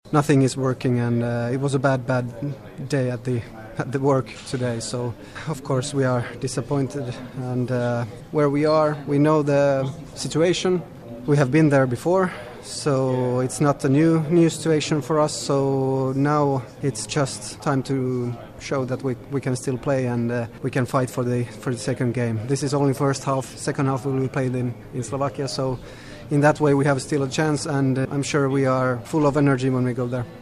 nothing is working, and it was a bad day at the work today. So of course we are disappointed, and where we are, we know the situation. We have been there before, so it's not a new situation for us. So now it's just time to show that we can still play, and we can fight for the second game. This is only first half. Second half we will play in Slovakia, so in that way we have still a chance, and I'm sure we are full of energy when we go there.